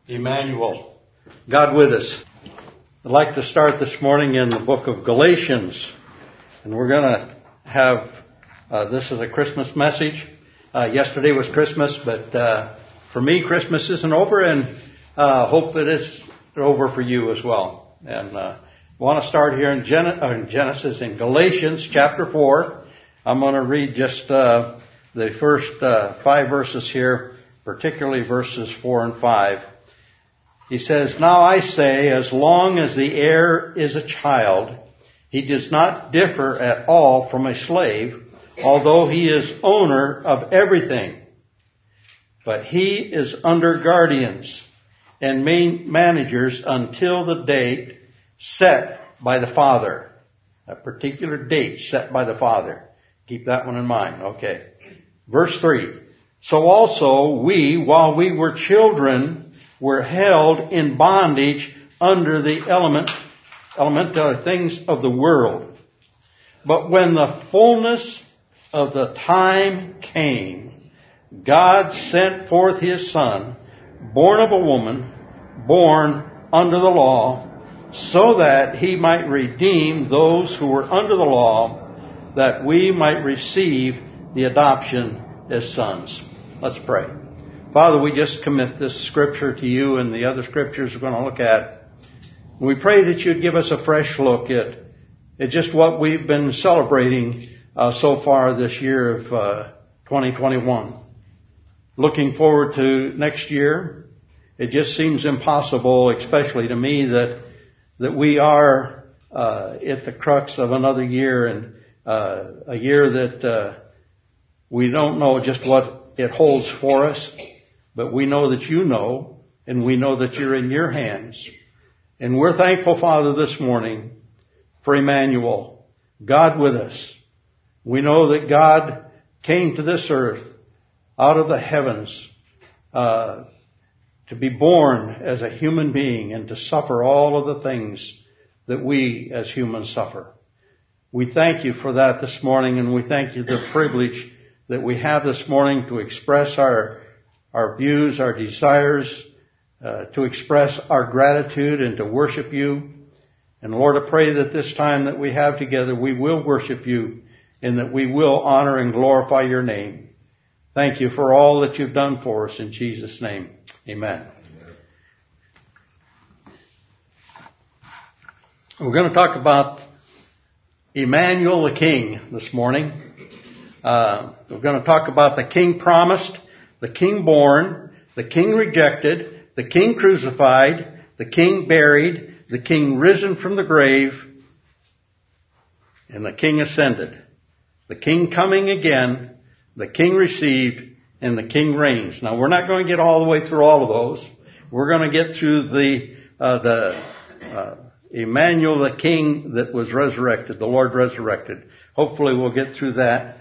Emmanuel, God with us. I'd like to start this morning in the book of Galatians. And we're going to have, this is a Christmas message. Yesterday was Christmas, but for me, Christmas isn't over, and hope it is over for you as well. And I want to start here in Genesis, in Galatians chapter 4. I'm going to read just the first 5 verses here, particularly verses 4 and 5. He says, "Now I say, as long as the heir is a child, he does not differ at all from a slave, although he is owner of everything. But he is under guardians and managers until the date set by the father." A particular date set by the father. Keep that one in mind. Okay. Verse 3. "So also we, while we were children, were held in bondage under the elemental things of the world. But when the fullness of the time came, God sent forth His Son, born of a woman, born under the law, so that He might redeem those who were under the law, that we might receive the adoption as sons." Let's pray. Father, we just commit this scripture to you and the other scriptures we're going to look at. We pray that you'd give us a fresh look at just what we've been celebrating so far this year of 2021. Looking forward to next year, it just seems impossible, especially to me, that we are at the crux of another year, and a year that we don't know just what it holds for us. But we know that you know, and we know that you're in your hands. And we're thankful, Father, this morning for Emmanuel, God with us. We know that God came to this earth out of the heavens to be born as a human being and to suffer all of the things that we as humans suffer. We thank you for that this morning, and we thank you the privilege that we have this morning to express our views, our desires, to express our gratitude and to worship you. And Lord, I pray that this time that we have together, we will worship you and that we will honor and glorify your name. Thank you for all that you've done for us in Jesus' name. Amen. We're going to talk about Emmanuel the King this morning. We're going to talk about the King promised, the King born, the King rejected, the King crucified, the King buried, the King risen from the grave, and the King ascended. The King coming again, the King received, and the King reigns. Now, we're not going to get all the way through all of those. We're going to get through the Emmanuel, the King that was resurrected, the Lord resurrected. Hopefully we'll get through that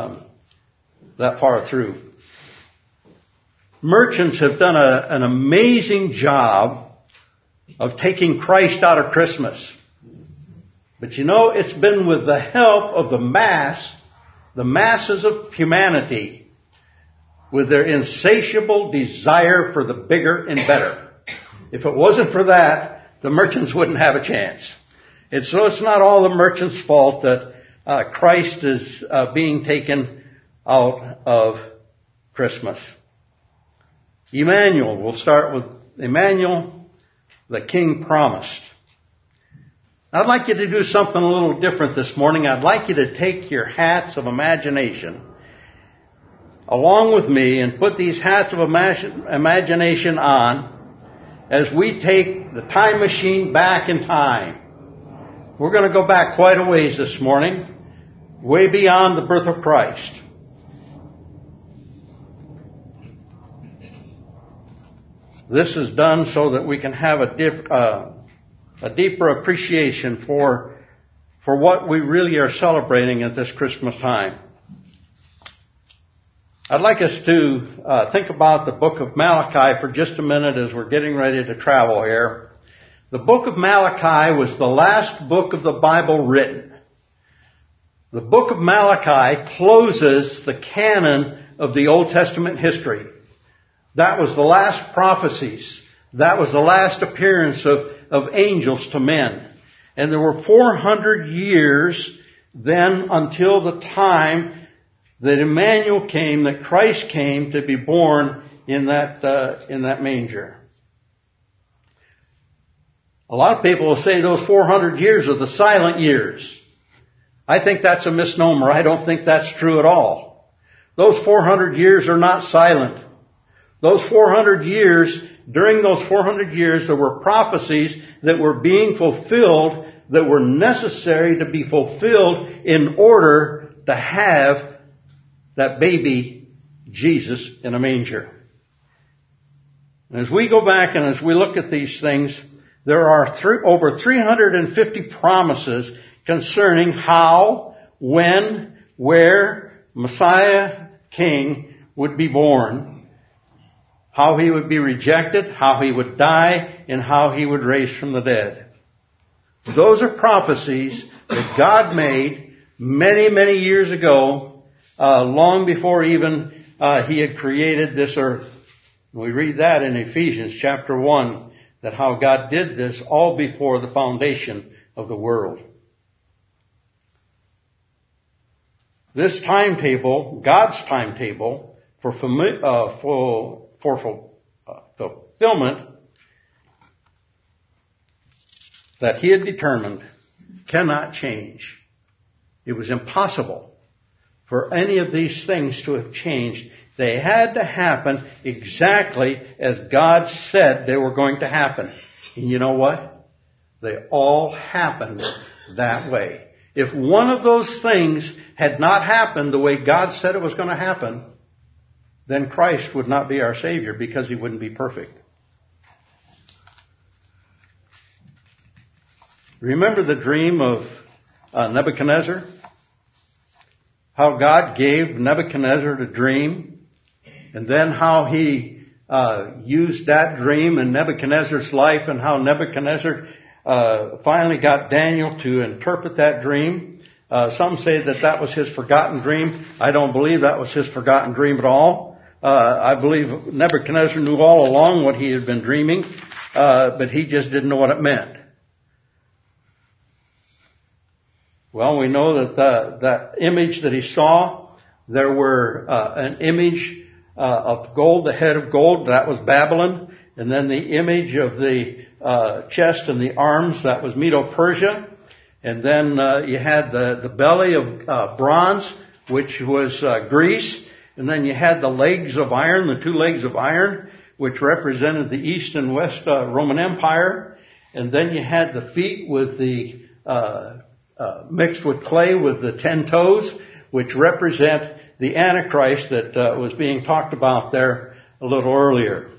far through. Merchants have done an amazing job of taking Christ out of Christmas. But you know, it's been with the help of the masses of humanity, with their insatiable desire for the bigger and better. If it wasn't for that, the merchants wouldn't have a chance. And so it's not all the merchants' fault that Christ is being taken out of Christmas. Emmanuel, we'll start with Emmanuel, the King promised. I'd like you to do something a little different this morning. I'd like you to take your hats of imagination along with me and put these hats of imagination on as we take the time machine back in time. We're going to go back quite a ways this morning, way beyond the birth of Christ. This is done so that we can have a deeper appreciation for what we really are celebrating at this Christmas time. I'd like us to think about the book of Malachi for just a minute as we're getting ready to travel here. The book of Malachi was the last book of the Bible written. The book of Malachi closes the canon of the Old Testament history. That was the last prophecies That was the last appearance of angels to men. And there were 400 years then until the time that Emmanuel came, that Christ came to be born in that manger. A lot of people will say those 400 years are the silent years. I think that's a misnomer. I don't think that's true at all. Those 400 years are not silent. Those 400 years, during those 400 years, there were prophecies that were being fulfilled that were necessary to be fulfilled in order to have that baby Jesus in a manger. And as we go back and as we look at these things, there are over 350 promises concerning how, when, where Messiah King would be born, how he would be rejected, how he would die, and how he would rise from the dead. Those are prophecies that God made many, many years ago, long before even he had created this earth. We read that in Ephesians chapter 1, that how God did this all before the foundation of the world. This timetable, God's timetable for fulfillment that he had determined cannot change. It was impossible for any of these things to have changed. They had to happen exactly as God said they were going to happen. And you know what? They all happened that way. If one of those things had not happened the way God said it was going to happen, then Christ would not be our Savior because he wouldn't be perfect. Remember the dream of Nebuchadnezzar? How God gave Nebuchadnezzar the dream, and then how he used that dream in Nebuchadnezzar's life, and how Nebuchadnezzar finally got Daniel to interpret that dream. Some say that was his forgotten dream. I don't believe that was his forgotten dream at all. I believe Nebuchadnezzar knew all along what he had been dreaming, but he just didn't know what it meant. Well, we know that that image that he saw, there were an image of gold, the head of gold, that was Babylon, and then the image of the chest and the arms, that was Medo-Persia, and then you had the belly of bronze, which was Greece, and then you had the legs of iron, the two legs of iron, which represented the East and West Roman Empire, and then you had the feet with the mixed with clay with the 10 toes, which represent the Antichrist that was being talked about there a little earlier.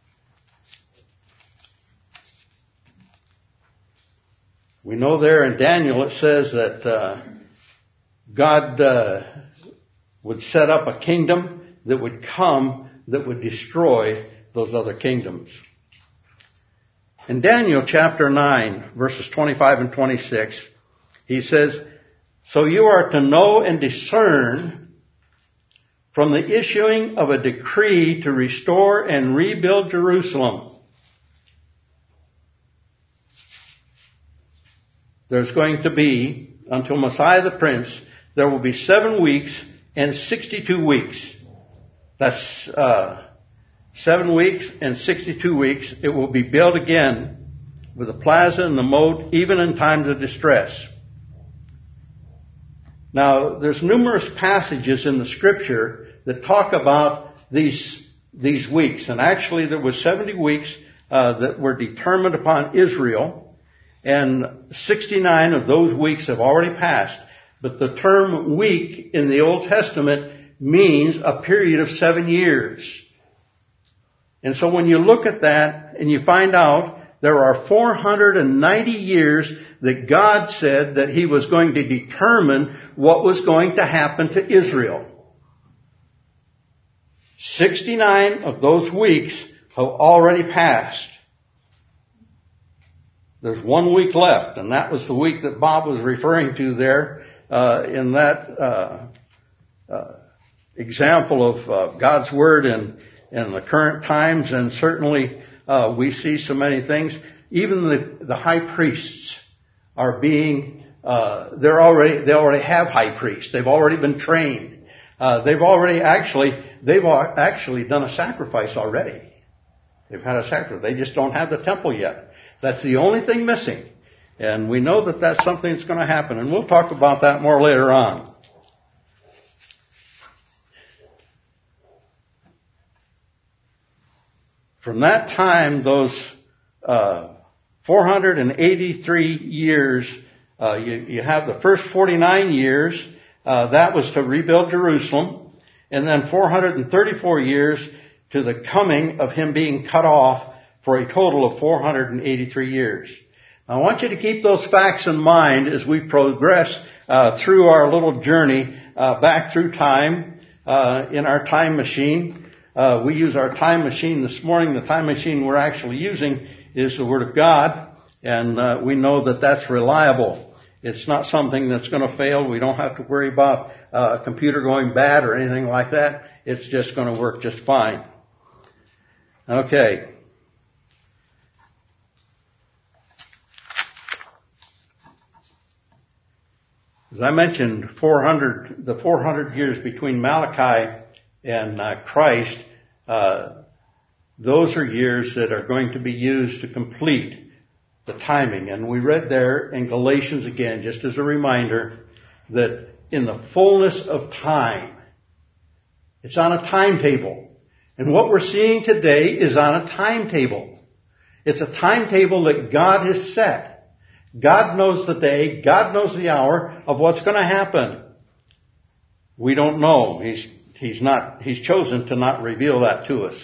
We know there in Daniel it says that God would set up a kingdom that would come that would destroy those other kingdoms. In Daniel chapter 9, verses 25 and 26, he says, "So you are to know and discern from the issuing of a decree to restore and rebuild Jerusalem." There's going to be, until Messiah the Prince, there will be 7 weeks and 62 weeks. That's 7 weeks and 62 weeks. It will be built again with the plaza and the moat, even in times of distress. Now, there's numerous passages in the Scripture that talk about these weeks. And actually, there was 70 weeks that were determined upon Israel, and 69 of those weeks have already passed. But the term week in the Old Testament means a period of 7 years. And so when you look at that and you find out there are 490 years that God said that he was going to determine what was going to happen to Israel. 69 of those weeks have already passed. There's 1 week left, and that was the week that Bob was referring to there in that example of God's Word in the current times, and certainly We see so many things. Even the high priests are being, they already have high priests. They've already been trained. They've actually done a sacrifice already. They've had a sacrifice. They just don't have the temple yet. That's the only thing missing. And we know that that's something that's going to happen. And we'll talk about that more later on. From that time, those 483 years, you have the first 49 years, that was to rebuild Jerusalem, and then 434 years to the coming of him being cut off for a total of 483 years. I want you to keep those facts in mind as we progress through our little journey back through time in our time machine. We use our time machine this morning. The time machine we're actually using is the Word of God, and we know that that's reliable. It's not something that's going to fail. We don't have to worry about a computer going bad or anything like that. It's just going to work just fine. Okay. As I mentioned, the 400 years between Malachi and Christ, those are years that are going to be used to complete the timing. And we read there in Galatians again, just as a reminder, that in the fullness of time, it's on a timetable. And what we're seeing today is on a timetable. It's a timetable that God has set. God knows the day, God knows the hour of what's going to happen. We don't know. He's chosen to not reveal that to us.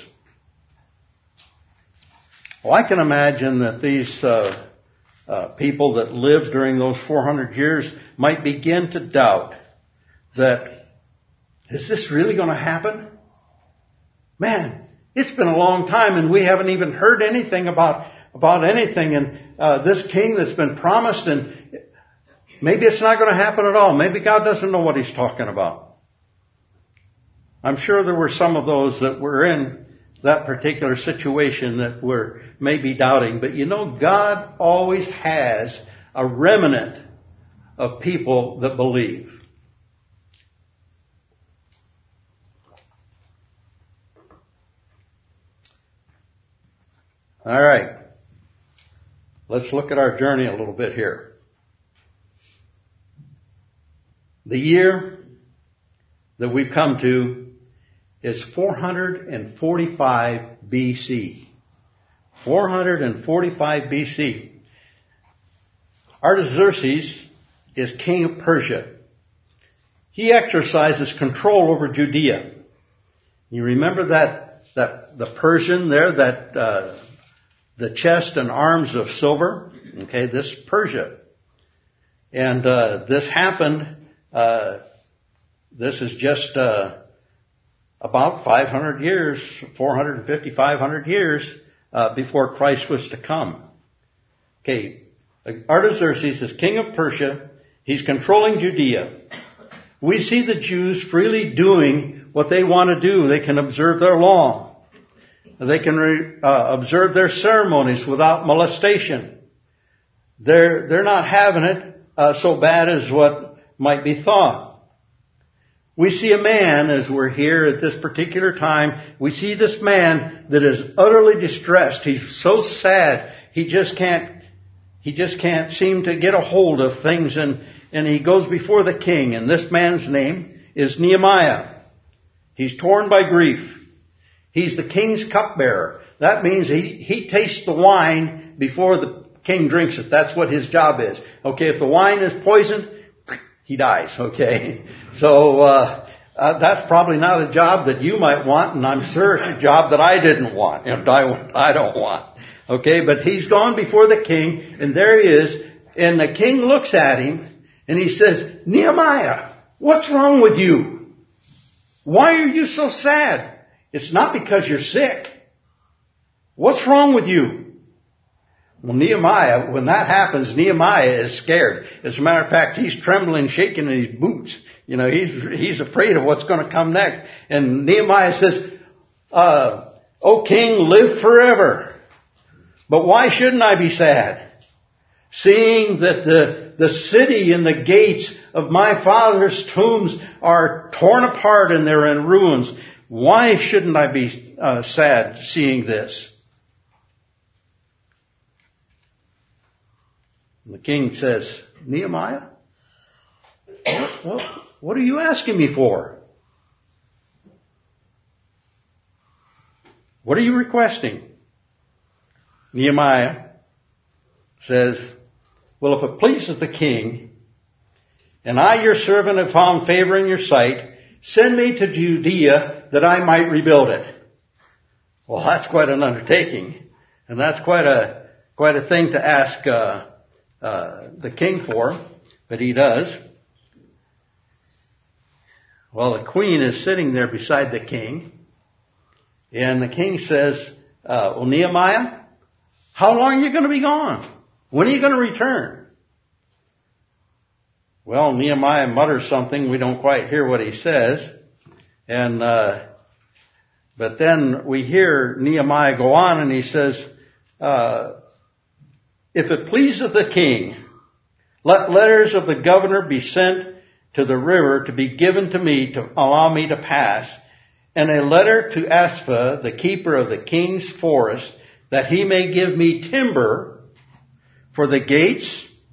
Well, I can imagine that these people that lived during those 400 years might begin to doubt that, is this really going to happen? Man, it's been a long time and we haven't even heard anything about anything. And this king that's been promised, and maybe it's not going to happen at all. Maybe God doesn't know what he's talking about. I'm sure there were some of those that were in that particular situation that were maybe doubting. But you know, God always has a remnant of people that believe. All right. Let's look at our journey a little bit here. The year that we've come to is 445 BC. 445 BC. Artaxerxes is king of Persia. He exercises control over Judea. You remember that the Persian there, the chest and arms of silver? Okay, this Persia. And this happened, this is just about 500 years, 450, 500 years before Christ was to come. Okay, Artaxerxes is king of Persia. He's controlling Judea. We see the Jews freely doing what they want to do. They can observe their law. They can observe their ceremonies without molestation. They're not having it so bad as what might be thought. We see a man, as we're here at this particular time, we see this man that is utterly distressed. He's so sad. He just can't seem to get a hold of things, and he goes before the king. And this man's name is Nehemiah. He's torn by grief. He's the king's cupbearer. That means he tastes the wine before the king drinks it. That's what his job is. Okay, if the wine is poisoned, he dies. Okay, so that's probably not a job that you might want, and I'm sure it's a job that I didn't want, and I don't want. Okay, but he's gone before the king, and there he is, and the king looks at him, and he says, Nehemiah, what's wrong with you? Why are you so sad? It's not because you're sick. What's wrong with you? Well, Nehemiah, when that happens, Nehemiah is scared. As a matter of fact, he's trembling, shaking in his boots. You know, he's afraid of what's going to come next. And Nehemiah says, O king, live forever. But why shouldn't I be sad? Seeing that the city and the gates of my father's tombs are torn apart and they're in ruins. Why shouldn't I be sad seeing this? And the king says, Nehemiah, what are you asking me for? What are you requesting? Nehemiah says, well, if it pleases the king, and I, your servant, have found favor in your sight, send me to Judea that I might rebuild it. Well, that's quite an undertaking, and that's quite a thing to ask the king for, but he does. Well, the queen is sitting there beside the king, and the king says, well, Nehemiah, how long are you going to be gone? When are you going to return? Well, Nehemiah mutters something. We don't quite hear what he says. And, but then we hear Nehemiah go on and he says, if it pleaseth the king, let letters of the governor be sent to the river to be given to me to allow me to pass, and a letter to Asaph, the keeper of the king's forest, that he may give me timber for the gates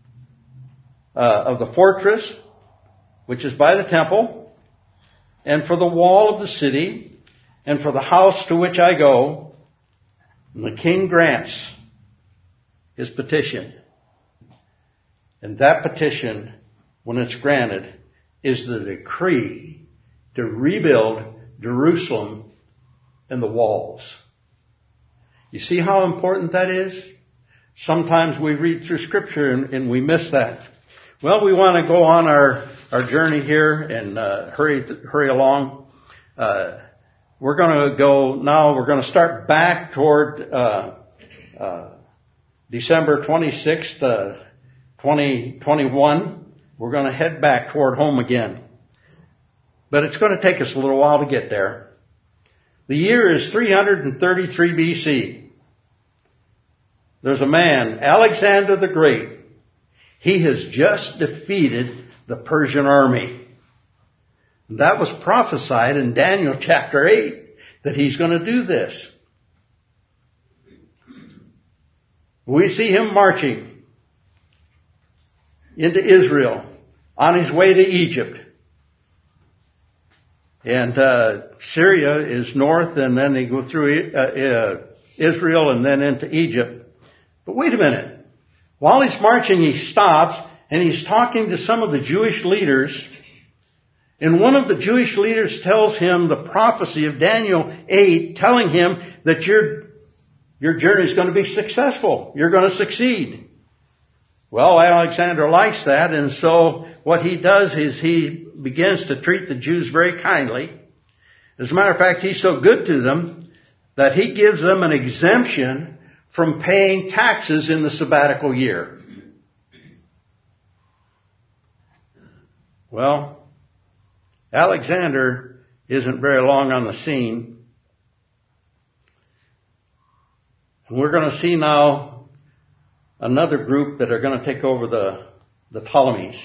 of the fortress, which is by the temple, and for the wall of the city, and for the house to which I go. And the king grants his petition. And that petition, when it's granted, is the decree to rebuild Jerusalem and the walls. You see how important that is? Sometimes we read through Scripture and we miss that. Well, we want to go on our journey here and hurry along. We're going to go now. We're going to start back toward December 26th, 2021. We're going to head back toward home again. But it's going to take us a little while to get there. The year is 333 BC. There's a man, Alexander the Great. He has just defeated the Persian army. That was prophesied in Daniel chapter 8 that he's going to do this. We see him marching into Israel on his way to Egypt. And Syria is north, and then they go through Israel and then into Egypt. But wait a minute. While he's marching, he stops and he's talking to some of the Jewish leaders. And one of the Jewish leaders tells him the prophecy of Daniel 8, telling him that your journey is going to be successful. You're going to succeed. Well, Alexander likes that, and so what he does is he begins to treat the Jews very kindly. As a matter of fact, he's so good to them that he gives them an exemption from paying taxes in the sabbatical year. Well, Alexander isn't very long on the scene. And we're going to see now another group that are going to take over the Ptolemies.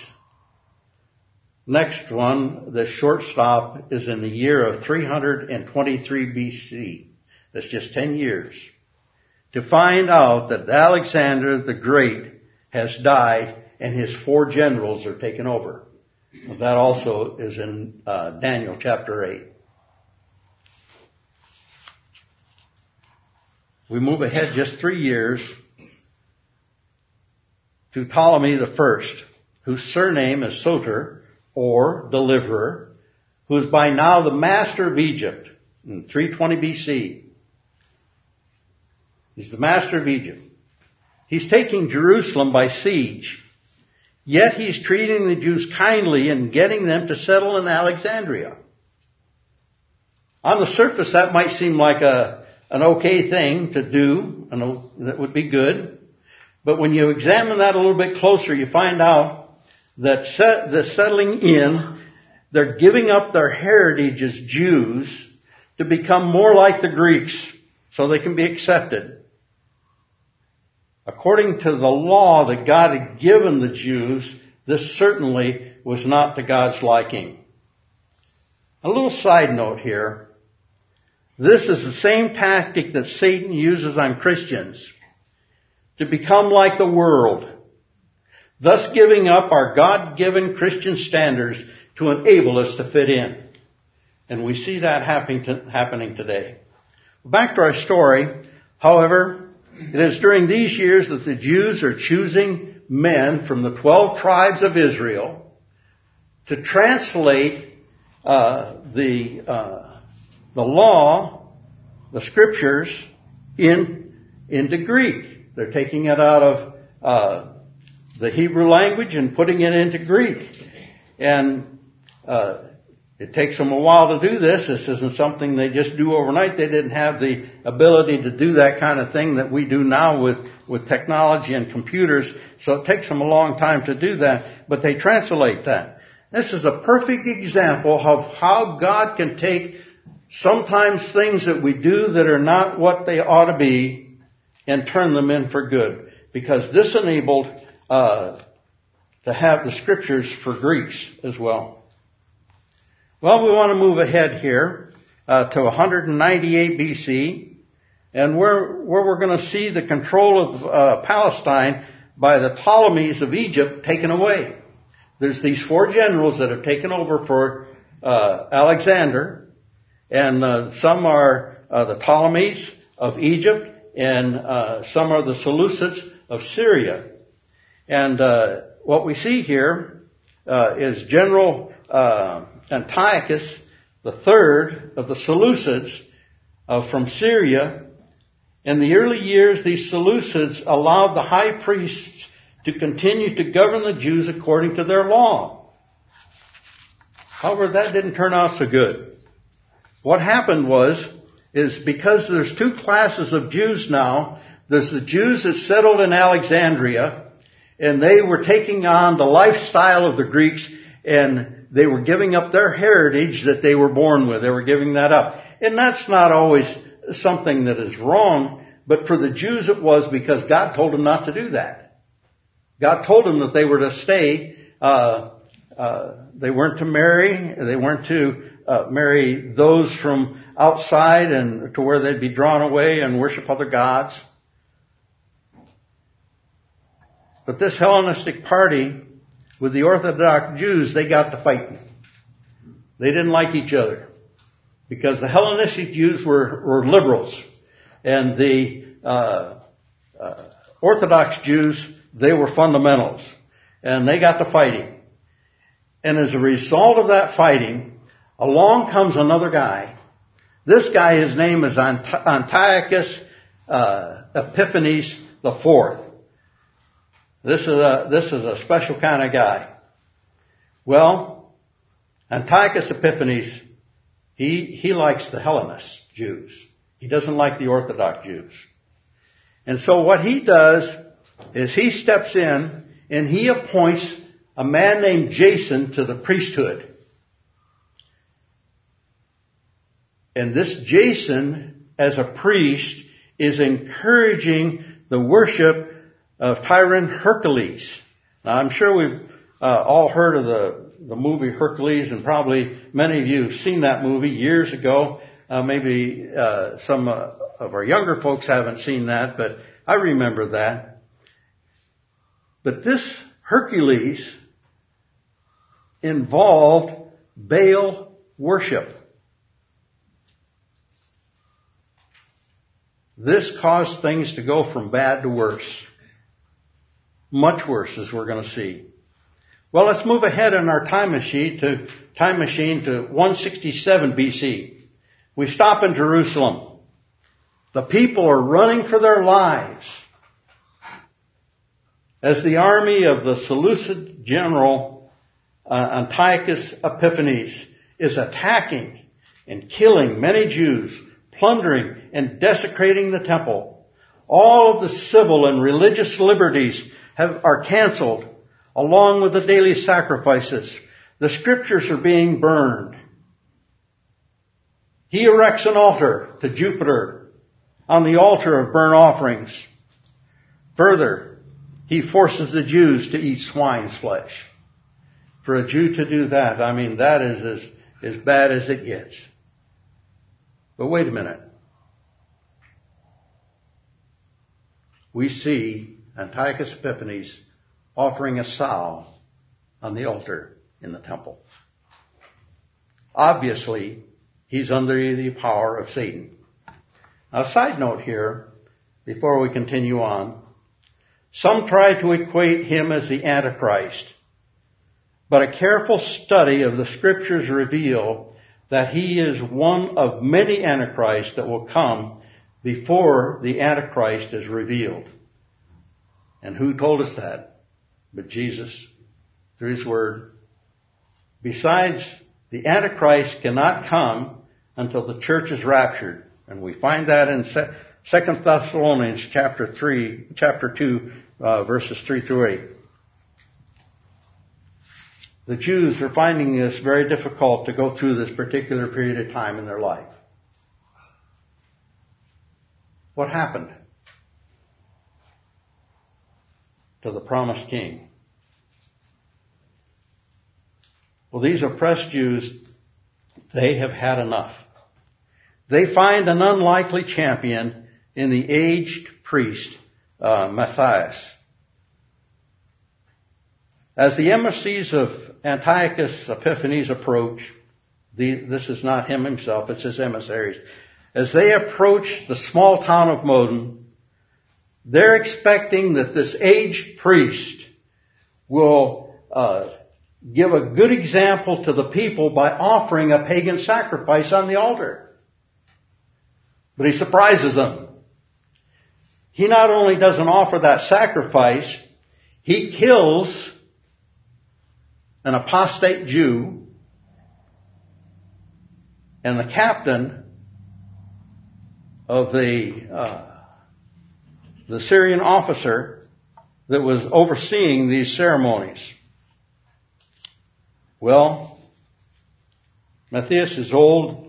Next one, the short stop, is in the year of 323 BC. That's just 10 years. To find out that Alexander the Great has died and his 4 generals are taken over. Well, that also is in Daniel chapter 8. We move ahead just 3 years to Ptolemy the First, whose surname is Soter, or Deliverer, who is by now the master of Egypt in 320 BC. He's the master of Egypt. He's taking Jerusalem by siege, yet he's treating the Jews kindly and getting them to settle in Alexandria. On the surface, that might seem like an okay thing to do, that would be good. But when you examine that a little bit closer, you find out that the settling in, they're giving up their heritage as Jews to become more like the Greeks so they can be accepted. According to the law that God had given the Jews, this certainly was not to God's liking. A little side note here. This is the same tactic that Satan uses on Christians to become like the world, thus giving up our God-given Christian standards to enable us to fit in. And we see that happening today. Back to our story. However, it is during these years that the Jews are choosing men from the 12 tribes of Israel to translate the law, the scriptures, into Greek. They're taking it out of the Hebrew language and putting it into Greek. And it takes them a while to do this. This isn't something they just do overnight. They didn't have the ability to do that kind of thing that we do now with technology and computers. So it takes them a long time to do that. But they translate that. This is a perfect example of how God can take sometimes things that we do that are not what they ought to be and turn them in for good. Because this enabled to have the scriptures for Greeks as well. Well, we want to move ahead here to 198 BC, and where we're going to see the control of Palestine by the Ptolemies of Egypt taken away. There's these 4 generals that have taken over for Alexander, and some are the Ptolemies of Egypt, and some are the Seleucids of Syria. And what we see here is General Antiochus, the third of the Seleucids from Syria. In the early years, these Seleucids allowed the high priests to continue to govern the Jews according to their law. However, that didn't turn out so good. What happened is because there's 2 classes of Jews now. There's the Jews that settled in Alexandria, and they were taking on the lifestyle of the Greeks, and they were giving up their heritage that they were born with. They were giving that up. And that's not always something that is wrong, but for the Jews it was, because God told them not to do that. God told them that they were to stay. They weren't to marry. They weren't to marry those from outside and to where they'd be drawn away and worship other gods. But this Hellenistic party with the Orthodox Jews, they got to fighting. They didn't like each other because the Hellenistic Jews were liberals, and the Orthodox Jews, they were fundamentals, and they got to fighting. And as a result of that fighting, along comes another guy. This guy, his name is Antiochus Epiphanes IV. This is a special kind of guy. Well, Antiochus Epiphanes, he likes the Hellenist Jews. He doesn't like the Orthodox Jews. And so what he does is he steps in and he appoints a man named Jason to the priesthood. And this Jason, as a priest, is encouraging the worship of Tyrant Hercules. Now, I'm sure we've all heard of the movie Hercules, and probably many of you have seen that movie years ago. Maybe some of our younger folks haven't seen that, but I remember that. But this Hercules involved Baal worship. This caused things to go from bad to worse. Much worse, as we're going to see. Well, let's move ahead in our time machine to 167 BC. We stop in Jerusalem. The people are running for their lives as the army of the Seleucid general Antiochus Epiphanes is attacking and killing many Jews, plundering and desecrating the temple. All of the civil and religious liberties are canceled, along with the daily sacrifices. The scriptures are being burned. He erects an altar to Jupiter on the altar of burnt offerings. Further, he forces the Jews to eat swine's flesh. For a Jew to do that, I mean, that is as bad as it gets. But wait a minute. We see Antiochus Epiphanes offering a sow on the altar in the temple. Obviously, he's under the power of Satan. Now, a side note here, before we continue on. Some try to equate him as the Antichrist, but a careful study of the Scriptures reveal that he is one of many Antichrists that will come before the Antichrist is revealed. And who told us that? But Jesus, through His Word. Besides, the Antichrist cannot come until the church is raptured. And we find that in 2 Thessalonians chapter 2, verses 3 through 8. The Jews are finding this very difficult to go through this particular period of time in their life. What happened to the promised king? Well, these oppressed Jews, they have had enough. They find an unlikely champion in the aged priest, Matthias. As the embassies of Antiochus Epiphanes approach, this is not him himself, it's his emissaries. As they approach the small town of Modin, they're expecting that this aged priest will give a good example to the people by offering a pagan sacrifice on the altar. But he surprises them. He not only doesn't offer that sacrifice, he kills an apostate Jew and the captain of the Syrian officer that was overseeing these ceremonies. Well, Matthias is old,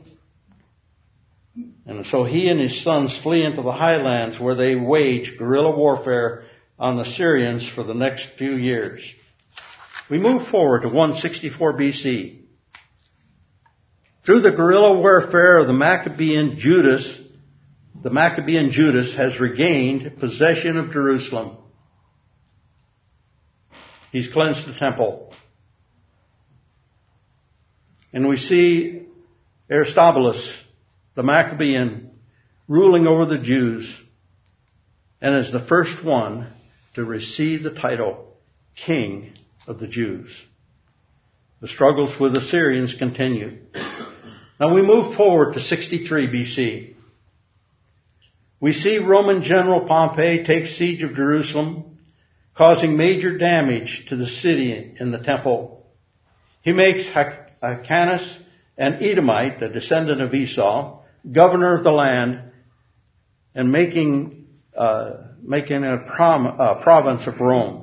and so he and his sons flee into the highlands where they wage guerrilla warfare on the Syrians for the next few years. We move forward to 164 BC. Through the guerrilla warfare of the Maccabean Judas has regained possession of Jerusalem. He's cleansed the temple. And we see Aristobulus, the Maccabean, ruling over the Jews, and is the first one to receive the title King of the Jews. The struggles with the Syrians continue. Now we move forward to 63 BC. We see Roman General Pompey take siege of Jerusalem, causing major damage to the city and the temple. He makes Hyrcanus, an Edomite, a descendant of Esau, governor of the land, and making a province of Rome.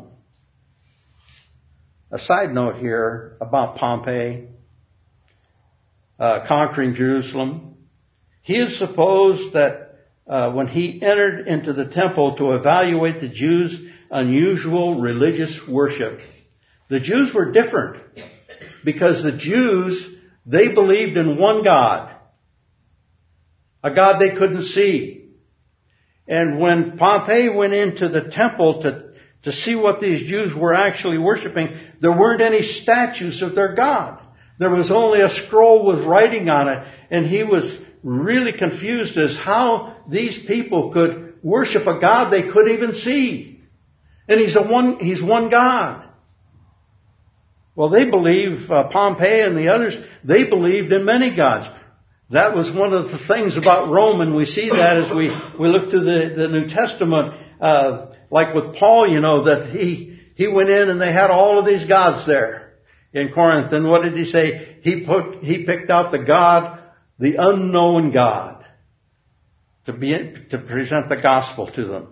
A side note here about Pompey conquering Jerusalem. He is supposed that when he entered into the temple to evaluate the Jews' unusual religious worship, the Jews were different because the Jews, they believed in one God, a God they couldn't see. And when Pompey went into the temple to see what these Jews were actually worshiping, there weren't any statues of their God. There was only a scroll with writing on it, and he was really confused as how these people could worship a God they couldn't even see. And he's one God. Well, they believe, Pompey and the others, they believed in many gods. That was one of the things about Rome, and we see that as we look through the New Testament, like with Paul, that he went in and they had all of these gods there in Corinth. And what did he say? He picked out the unknown God, to present the gospel to them.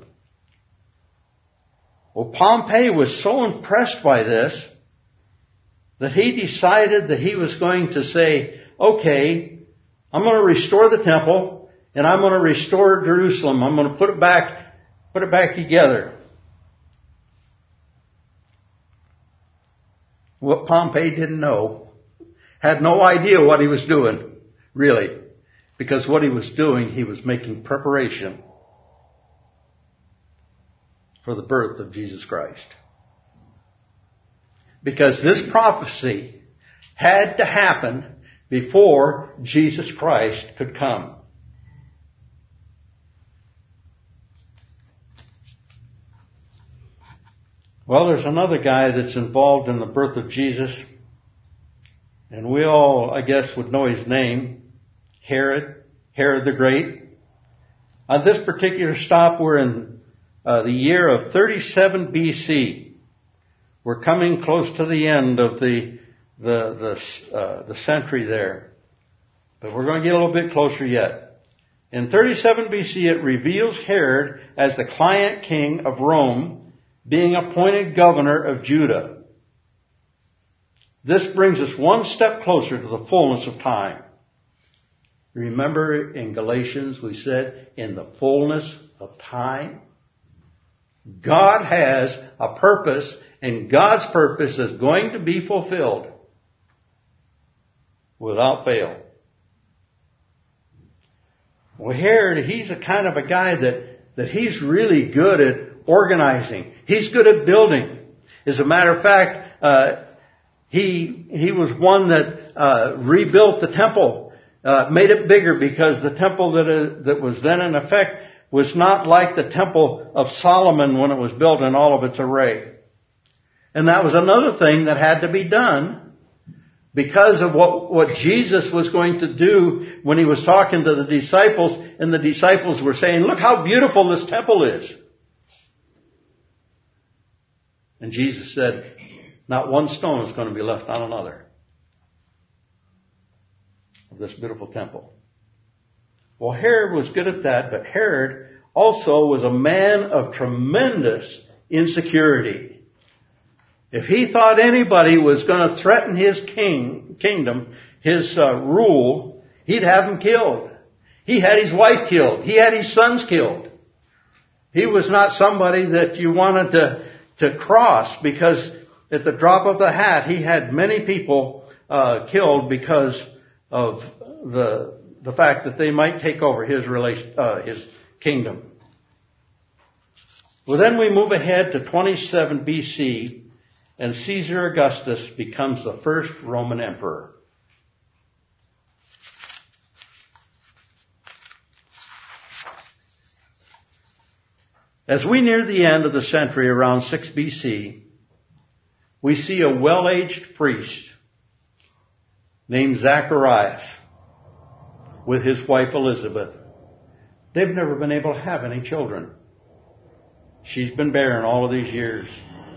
Well, Pompey was so impressed by this that he decided that he was going to say, okay, I'm going to restore the temple and I'm going to restore Jerusalem. I'm going to put it back together. what Pompey didn't know, had no idea what he was doing, really. Because what he was doing, he was making preparation for the birth of Jesus Christ. Because this prophecy had to happen before Jesus Christ could come. Well, there's another guy that's involved in the birth of Jesus, and we all, I guess, would know his name, Herod the Great. On this particular stop, we're in the year of 37 BC. We're coming close to the end of the century there. But we're going to get a little bit closer yet. In 37 BC, it reveals Herod as the client king of Rome, being appointed governor of Judah. This brings us one step closer to the fullness of time. Remember in Galatians we said, in the fullness of time? God has a purpose, and God's purpose is going to be fulfilled without fail. Well, Herod, he's a kind of a guy that he's really good at organizing. He's good at building. As a matter of fact, he was one that rebuilt the temple, made it bigger, because the temple that was then in effect was not like the temple of Solomon when it was built in all of its array. And that was another thing that had to be done because of what Jesus was going to do when he was talking to the disciples, and the disciples were saying, look how beautiful this temple is. And Jesus said, not one stone is going to be left on another of this beautiful temple. Well, Herod was good at that, but Herod also was a man of tremendous insecurity. If he thought anybody was going to threaten his kingdom, his rule, he'd have him killed. He had his wife killed. He had his sons killed. He was not somebody that you wanted to cross, because at the drop of the hat, he had many people killed because of the fact that they might take over his kingdom. Well, then we move ahead to 27 BC, and Caesar Augustus becomes the first Roman emperor. As we near the end of the century, around 6 BC, we see a well-aged priest named Zacharias with his wife Elizabeth. They've never been able to have any children. She's been barren all of these years.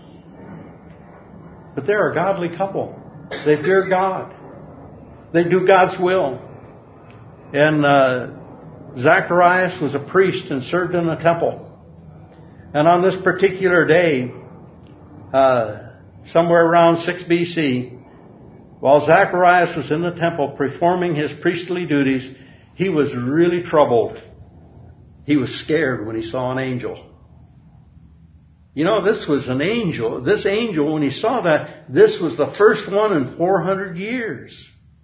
But they're a godly couple. They fear God. They do God's will. And Zacharias was a priest and served in the temple. And on this particular day, somewhere around 6 BC, while Zacharias was in the temple performing his priestly duties, he was really troubled. He was scared when he saw an angel. You know, this was an angel. This angel, when he saw that, this was the first one in 400 years.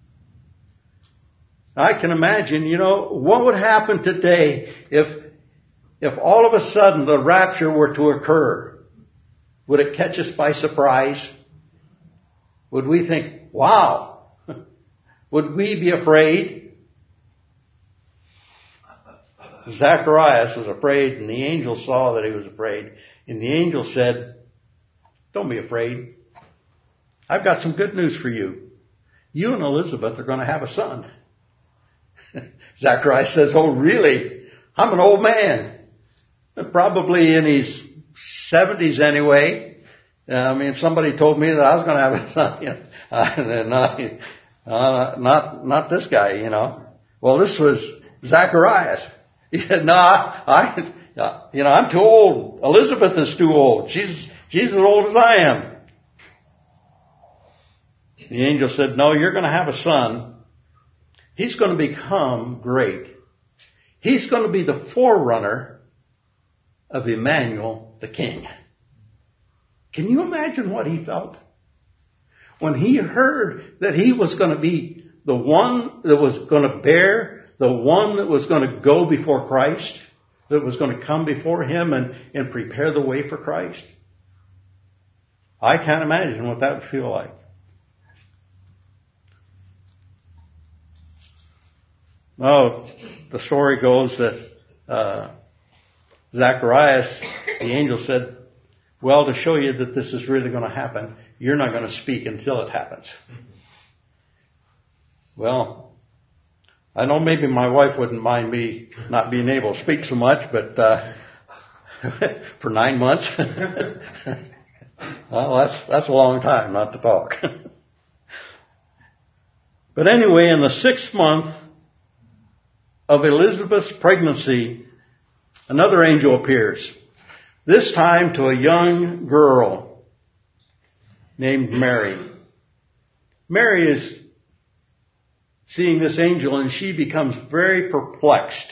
I can imagine, what would happen today if all of a sudden the rapture were to occur? Would it catch us by surprise? Would we think, wow? Would we be afraid? Zacharias was afraid, and the angel saw that he was afraid. And the angel said, don't be afraid. I've got some good news for you. You and Elizabeth are going to have a son. Zacharias says, oh, really? I'm an old man. Probably in his 70s anyway. If somebody told me that I was going to have a son, not this guy, Well, this was Zacharias. He said, no, I'm too old. Elizabeth is too old. She's as old as I am. The angel said, no, you're going to have a son. He's going to become great. He's going to be the forerunner of Emmanuel the King. Can you imagine what he felt? when he heard that he was going to be the one that was going to bear, the one that was going to go before Christ, that was going to come before him and prepare the way for Christ. I can't imagine what that would feel like. Oh, the story goes that Zacharias, the angel, said, well, to show you that this is really going to happen, you're not going to speak until it happens. Well, I know maybe my wife wouldn't mind me not being able to speak so much, but for 9 months, well, that's a long time not to talk. But anyway, in the 6th month of Elizabeth's pregnancy, another angel appears, this time to a young girl named Mary. Mary is seeing this angel, and she becomes very perplexed.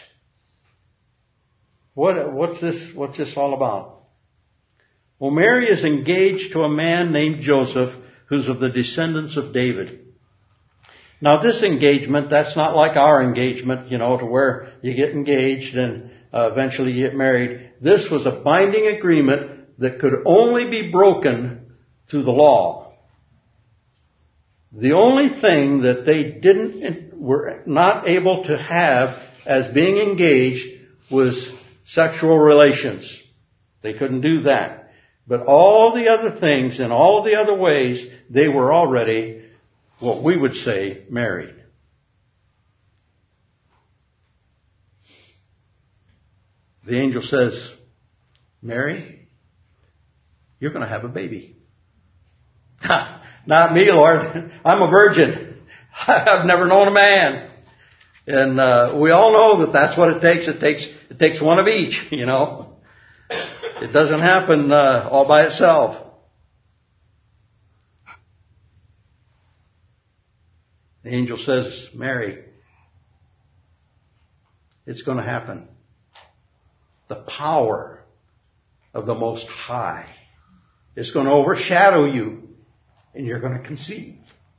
What's this all about? Well, Mary is engaged to a man named Joseph, who's of the descendants of David. Now, this engagement, that's not like our engagement, to where you get engaged and eventually you get married. This was a binding agreement that could only be broken through the law. The only thing that they were not able to have as being engaged was sexual relations. They couldn't do that. But all the other things and all the other ways, they were already, what we would say, married. The angel says, Mary, you're going to have a baby. Not me, Lord. I'm a virgin. I've never known a man. And we all know that that's what it takes. It takes one of each, It doesn't happen all by itself. The angel says, Mary, it's going to happen. The power of the Most High is going to overshadow you, and you're going to conceive.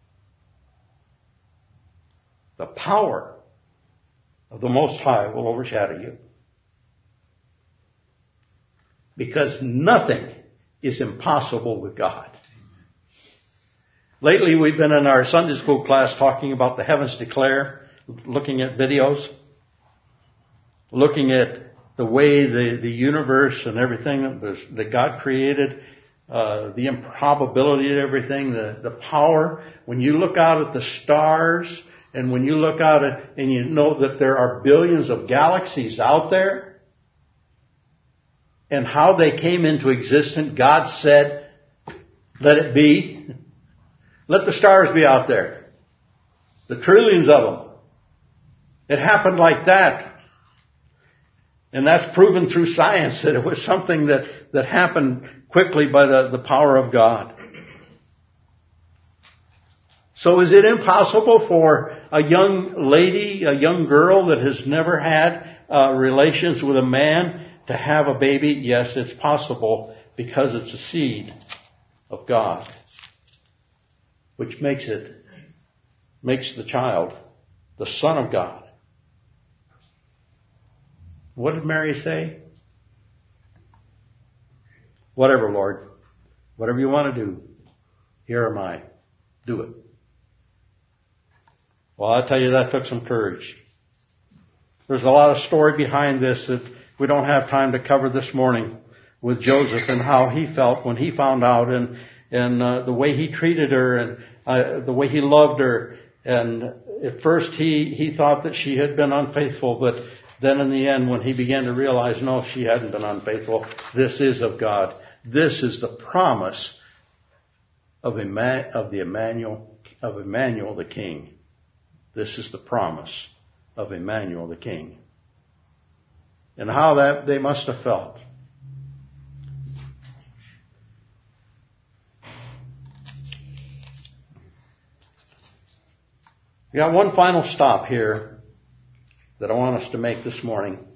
The power of the Most High will overshadow you. Because nothing is impossible with God. Lately, we've been in our Sunday school class talking about the heavens declare, looking at videos, looking at the way the universe and everything that God created, the improbability of everything, the power. When you look out at the stars, and when you look out at, and you know that there are billions of galaxies out there, and how they came into existence, God said, let it be. Let the stars be out there. The trillions of them. It happened like that. And that's proven through science that it was something that happened quickly by the power of God. So is it impossible for a young lady, a young girl that has never had relations with a man to have a baby? Yes, it's possible, because it's a seed of God, which makes the child the Son of God. What did Mary say? Whatever, Lord. Whatever you want to do. Here am I. Do it. Well, I tell you, that took some courage. There's a lot of story behind this that we don't have time to cover this morning with Joseph and how he felt when he found out, and the way he treated her, and the way he loved her. And at first he thought that she had been unfaithful, but then in the end, when he began to realize, no, she hadn't been unfaithful. This is of God. This is the promise of Emmanuel the King. This is the promise of Emmanuel the King. And how that they must have felt. We got one final stop here that I want us to make this morning.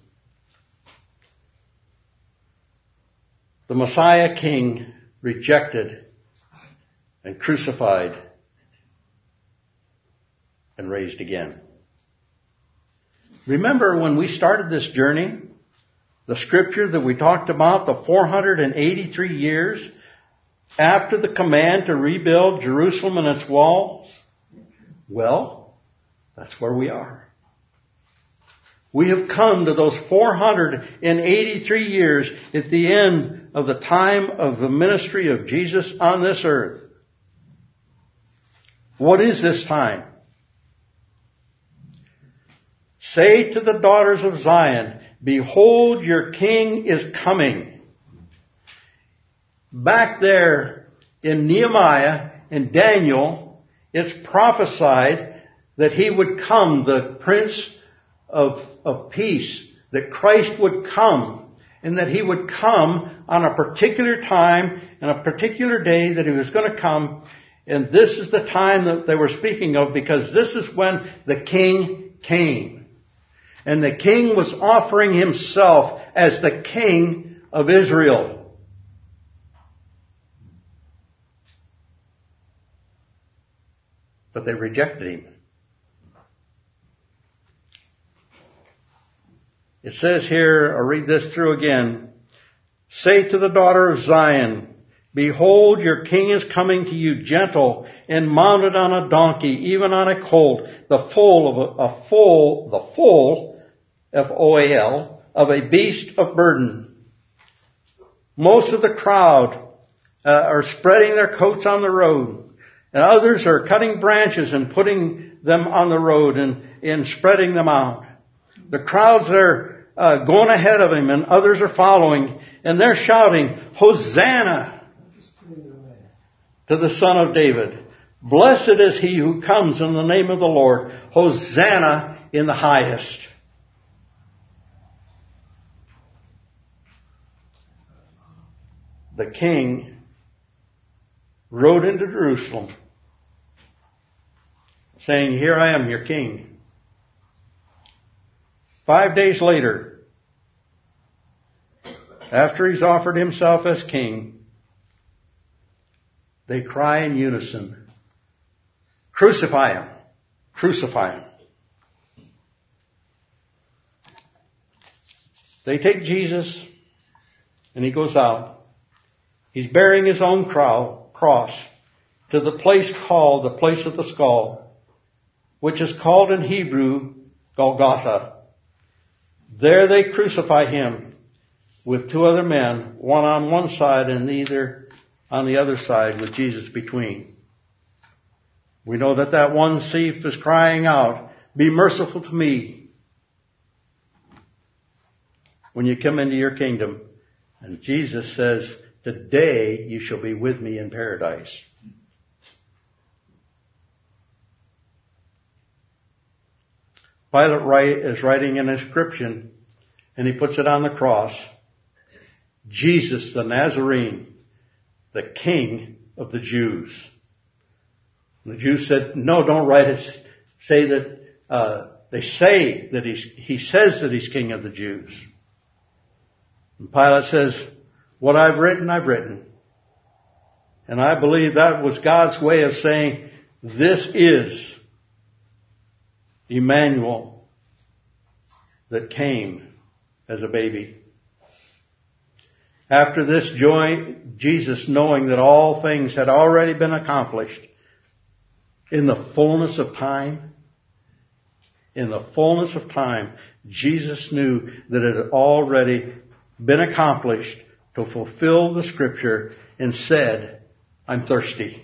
The Messiah King rejected and crucified and raised again. Remember when we started this journey, the scripture that we talked about, the 483 years after the command to rebuild Jerusalem and its walls? Well, that's where we are. We have come to those 483 years at the end of the time of the ministry of Jesus on this earth. What is this time? Say to the daughters of Zion, behold, your king is coming. Back there in Nehemiah and Daniel, it's prophesied that he would come, the Prince of Peace, that Christ would come, and that he would come on a particular time and a particular day that he was going to come. And this is the time that they were speaking of, because this is when the king came. And the king was offering himself as the king of Israel. But they rejected him. It says here, I'll read this through again. Say to the daughter of Zion, behold, your king is coming to you gentle and mounted on a donkey, even on a colt, the foal, F-O-A-L, of a beast of burden. Most of the crowd are spreading their coats on the road, and others are cutting branches and putting them on the road and spreading them out. The crowds are going ahead of him, and others are following, and they're shouting, Hosanna to the Son of David. Blessed is he who comes in the name of the Lord. Hosanna in the highest. The king rode into Jerusalem saying, here I am, your king. 5 days later, after he's offered himself as king, they cry in unison, crucify him, crucify him. They take Jesus and he goes out. He's bearing his own cross to the place called the place of the skull, which is called in Hebrew Golgotha. There they crucify him with two other men, one on one side and the other on the other side, with Jesus between. We know that one thief is crying out, be merciful to me when you come into your kingdom. And Jesus says, today you shall be with me in paradise. Pilate is writing an inscription, and he puts it on the cross. Jesus the Nazarene, the King of the Jews. And the Jews said, no, don't write it. Say that, they say that he says that he's King of the Jews. And Pilate says, what I've written, I've written. And I believe that was God's way of saying, this is Emmanuel that came as a baby. After this joy, Jesus, knowing that all things had already been accomplished in the fullness of time, Jesus knew that it had already been accomplished to fulfill the scripture, and said, I'm thirsty.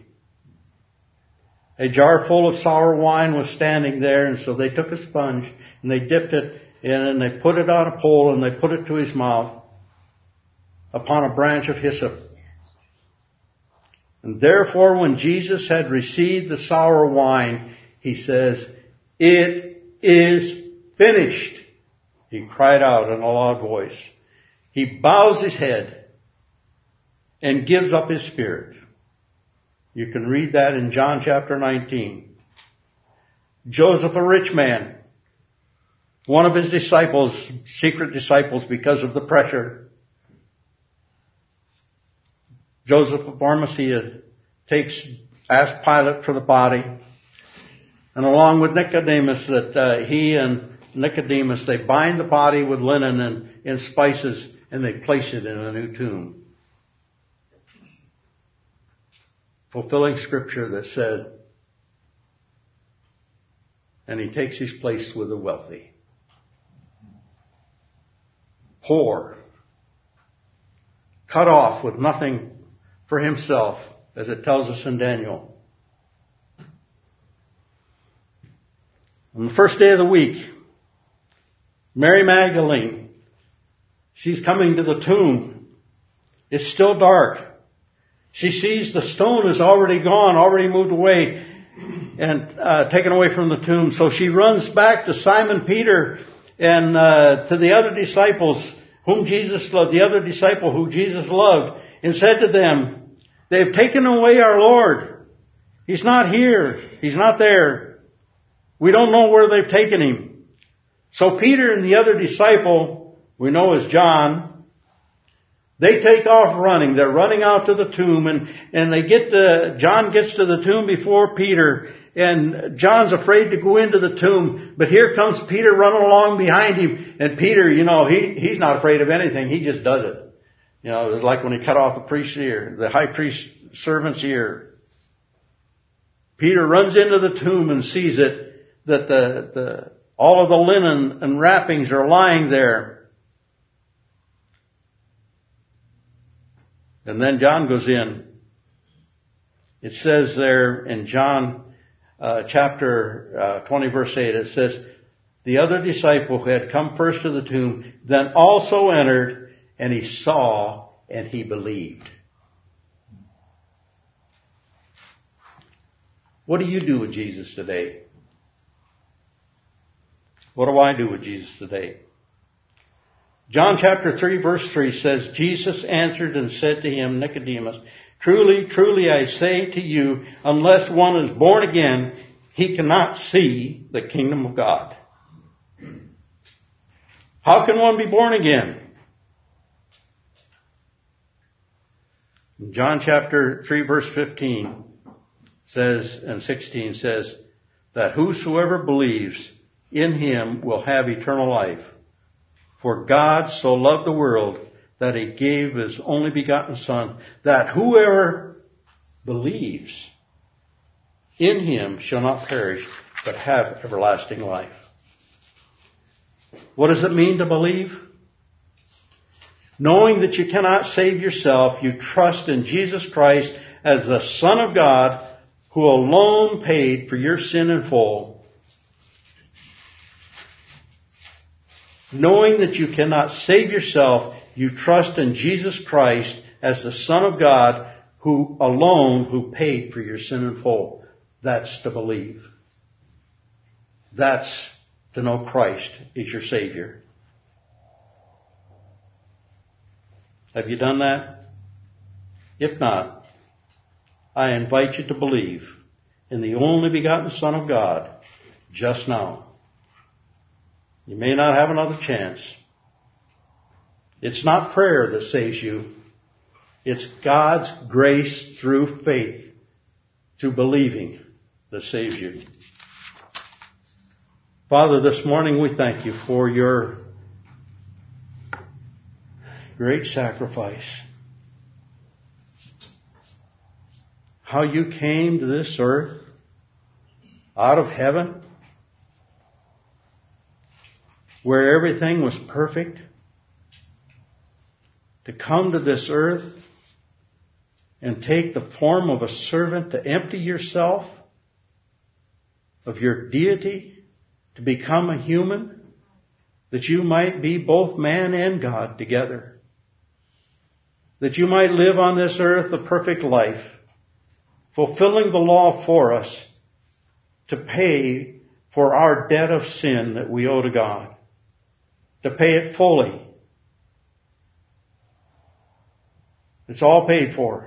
A jar full of sour wine was standing there, and so they took a sponge and they dipped it in and they put it on a pole and they put it to his mouth upon a branch of hyssop. And therefore, when Jesus had received the sour wine, he says, it is finished. He cried out in a loud voice. He bows his head and gives up his spirit. You can read that in John chapter 19. Joseph, a rich man, one of his disciples, secret disciples because of the pressure. Joseph of Arimathea takes asked Pilate for the body. And along with Nicodemus, that he and Nicodemus, they bind the body with linen and in spices, and they place it in a new tomb. Fulfilling scripture that said, and he takes his place with the wealthy. Poor. Cut off with nothing for himself, as it tells us in Daniel. On the first day of the week, Mary Magdalene, she's coming to the tomb. It's still dark. She sees the stone is already gone, already moved away and taken away from the tomb. So she runs back to Simon Peter and to the other disciples whom Jesus loved, the other disciple who Jesus loved, and said to them, "They've taken away our Lord. He's not here. He's not there. We don't know where they've taken him." So Peter and the other disciple, we know as John, they take off running. They're running out to the tomb, and John gets to the tomb before Peter, and John's afraid to go into the tomb, but here comes Peter running along behind him, and Peter, he's not afraid of anything. He just does it. It's like when he cut off the priest's ear, the high priest's servant's ear. Peter runs into the tomb and sees it, that all of the linen and wrappings are lying there. And then John goes in. It says there in John chapter 20 verse 8, it says, "The other disciple who had come first to the tomb then also entered, and he saw and he believed." What do you do with Jesus today? What do I do with Jesus today? John chapter 3 verse 3 says, "Jesus answered and said to him, Nicodemus, truly, truly I say to you, unless one is born again, he cannot see the kingdom of God." How can one be born again? John chapter 3 verse 15 says, and 16 says, that whosoever believes in him will have eternal life. For God so loved the world that he gave his only begotten Son, that whoever believes in him shall not perish, but have everlasting life. What does it mean to believe? Knowing that you cannot save yourself, you trust in Jesus Christ as the Son of God, who alone paid for your sin in full. Knowing that you cannot save yourself, you trust in Jesus Christ as the Son of God, who paid for your sin in full. That's to believe. That's to know Christ is your Savior. Have you done that? If not, I invite you to believe in the only begotten Son of God just now. You may not have another chance. It's not prayer that saves you. It's God's grace through faith, through believing, that saves you. Father, this morning we thank you for your great sacrifice. How you came to this earth out of heaven, where everything was perfect, to come to this earth and take the form of a servant, to empty yourself of your deity, to become a human, that you might be both man and God together, that you might live on this earth a perfect life, fulfilling the law for us, to pay for our debt of sin that we owe to God, to pay it fully. It's all paid for.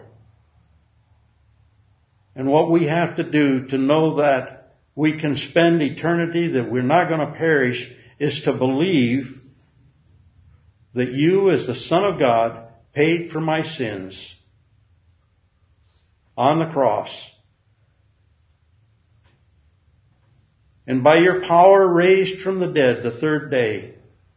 And what we have to do to know that we can spend eternity, that we're not going to perish, is to believe that you, as the Son of God, paid for my sins on the cross, and by your power raised from the dead the third day.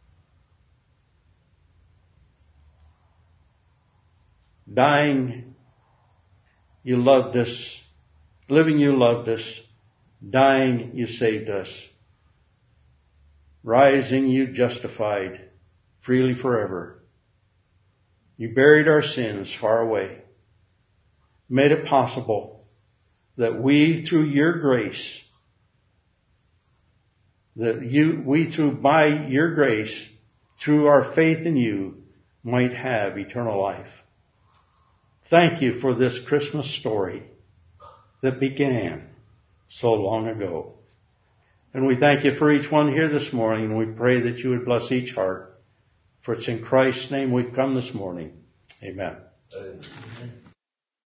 Dying, you loved us. Living, you loved us. Dying, you saved us. Rising, you justified freely forever. You buried our sins far away. Made it possible that we, through your grace, by your grace, through our faith in you, might have eternal life. Thank you for this Christmas story that began so long ago. And we thank you for each one here this morning, and we pray that you would bless each heart. For it's in Christ's name we've come this morning. Amen. Amen.